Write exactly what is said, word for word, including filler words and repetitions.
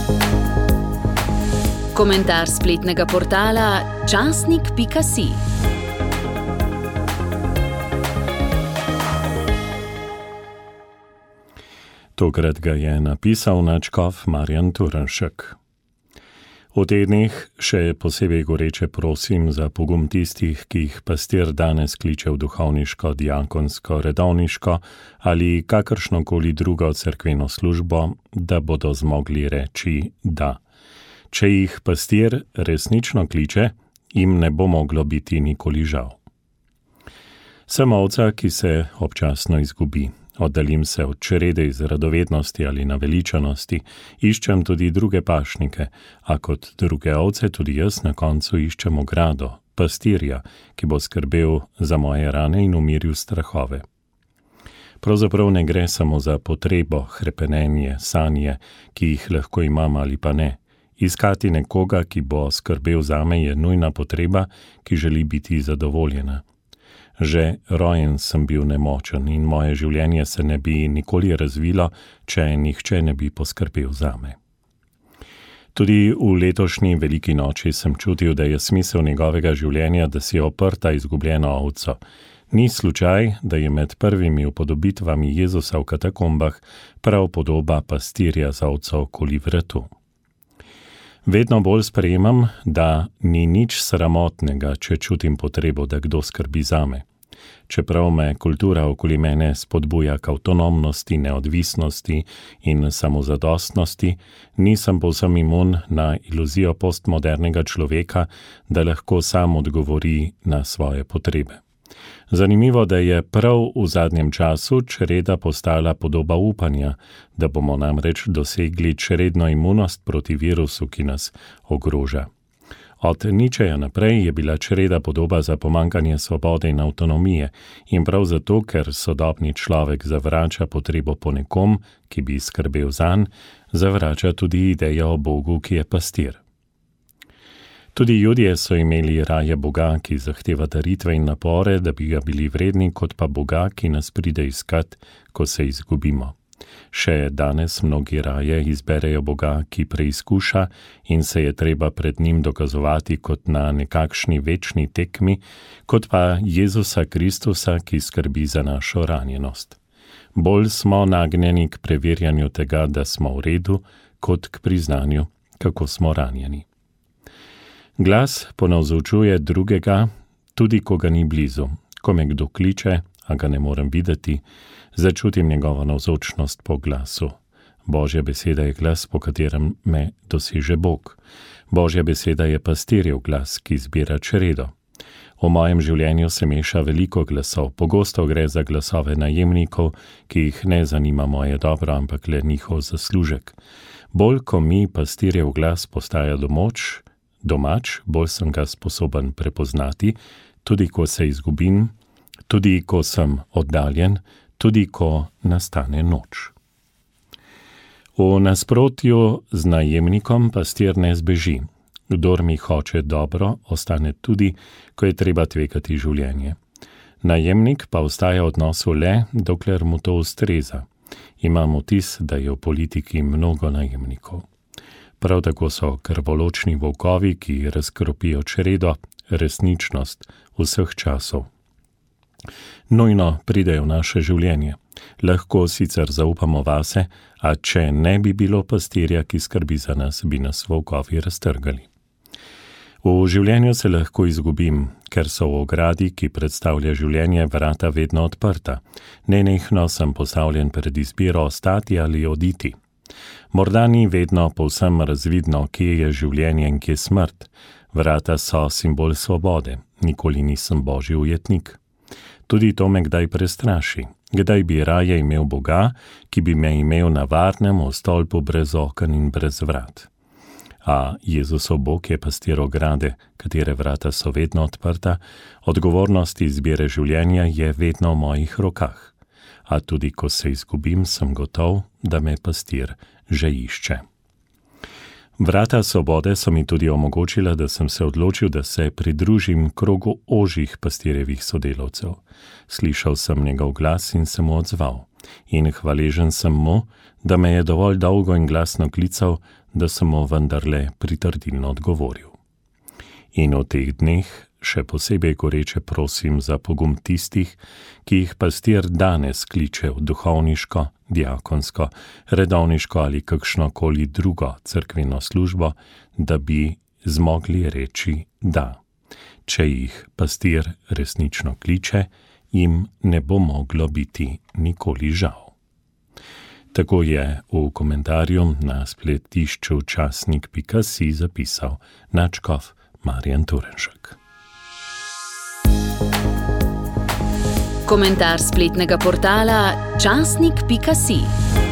Komentar spletnega portala časnik pika si. Tokrat ga je napisal nadškof Marjan Turnšek. V tednih še posebej goreče prosim za pogum tistih, ki jih pastir danes kliče v duhovniško, diakonsko, redovniško ali kakršnokoli drugo cerkveno službo, da bodo zmogli reči da. Če jih pastir resnično kliče, jim ne bo moglo biti nikoli žal. Sem ovca, ki se občasno izgubi. Oddaljim se od črede iz radovednosti ali naveličanosti, iščem tudi druge pašnike, a kot druge ovce tudi jaz na koncu iščem ogrado, pastirja, ki bo skrbel za moje rane in umiril strahove. Pravzaprav ne gre samo za potrebo, hrepenenje, sanje, ki jih lahko imam ali pa ne. Iskati nekoga, ki bo skrbel zame, je nujna potreba, ki želi biti zadovoljena. Že rojen sem bil nemočen in moje življenje se ne bi nikoli razvilo, če nihče ne bi poskrbel zame. Tudi v letošnji veliki noči sem čutil, da je smisel njegovega življenja, da si oprta izgubljeno ovco. Ni slučaj, da je med prvimi upodobitvami Jezusa v katakombah prav podoba pastirja za ovco okoli vratu. Vedno bolj sprejemam, da ni nič sramotnega, če čutim potrebo, da kdo skrbi zame. Čeprav me kultura okoli mene spodbuja k avtonomnosti, neodvisnosti in samozadostnosti, nisem povsem imun na iluzijo postmodernega človeka, da lahko sam odgovori na svoje potrebe. Zanimivo, da je prav v zadnjem času čreda postala podoba upanja, da bomo namreč dosegli čredno imunost proti virusu, ki nas ogroža. Od Ničeja naprej je bila čreda podoba za pomanjkanje svobode in avtonomije in prav zato, ker sodobni človek zavrača potrebo po nekom, ki bi skrbel zanj, zavrača tudi idejo o Bogu, ki je pastir. Tudi Judje so imeli raje Boga, ki zahteva daritve in napore, da bi ga bili vredni, kot pa Boga, ki nas pride iskat, ko se izgubimo. Še danes mnogi raje izberejo Boga, ki preizkuša in se je treba pred njim dokazovati kot na nekakšni večni tekmi, kot pa Jezusa Kristusa, ki skrbi za našo ranjenost. Bolj smo nagnjeni k preverjanju tega, da smo v redu, kot k priznanju, kako smo ranjeni. Glas ponavzočuje drugega, tudi ko ga ni blizu. Ko me kdo kliče, a ga ne morem videti, začutim njegovo navzočnost po glasu. Božja beseda je glas, po katerem me doseže Bog. Božja beseda je pastirjev glas, ki zbira čredo. V mojem življenju se meša veliko glasov. Pogosto gre za glasove najemnikov, ki jih ne zanima moje dobro, ampak le njihov zaslužek. Bolj, ko mi pastirjev glas postaja domoč, domač, bolj sem ga sposoben prepoznati, tudi ko se izgubim, tudi ko sem oddaljen, tudi ko nastane noč. V nasprotju z najemnikom pastir ne zbeži. Kdor mi hoče dobro, ostane tudi, ko je treba tvegati življenje. Najemnik pa ostaja v odnosu le, dokler mu to ustreza. Imam vtis, da je v politiki mnogo najemnikov. Prav tako so krvoločni volkovi, ki razkropijo čredo, resničnost vseh časov. Nujno pridejo v naše življenje. Lahko sicer zaupamo vase, a če ne bi bilo pastirja, ki skrbi za nas, bi nas volkovi raztrgali. V življenju se lahko izgubim, ker so v ogradi, ki predstavlja življenje, vrata vedno odprta. Nenehno sem postavljen pred izbiro ostati ali oditi. Morda ni vedno povsem razvidno, kje je življenje in kje smrt. Vrata so simbol svobode, nikoli nisem Božji ujetnik. Tudi to me kdaj prestraši. Kdaj bi raje imel Boga, ki bi me imel na varnem v stolpu brez oken in brez vrat. A Jezusov Bog je pastir ograde, katere vrata so vedno odprta, odgovornost izbire življenja je vedno v mojih rokah. A tudi ko se izgubim, sem gotov, da me pastir že išče. Vrata svobode so mi tudi omogočila, da sem se odločil, da se pridružim krogu ožjih pastirjevih sodelavcev. Slišal sem njegov glas in se mu odzval. In hvaležen sem mu, da me je dovolj dolgo in glasno klical, da sem mu vendarle pritrdilno odgovoril. In v teh dneh še posebej goreče prosim za pogum tistih, ki jih pastir danes kliče v duhovniško, diakonsko, redovniško ali kakšnokoli drugo cerkveno službo, da bi zmogli reči da. Če jih pastir resnično kliče, jim ne bo moglo biti nikoli žal. Tako je v komentarju na spletišču časnik pika si zapisal nadškof Marjan Turnšek. Komentar spletnega portala časnik pika si.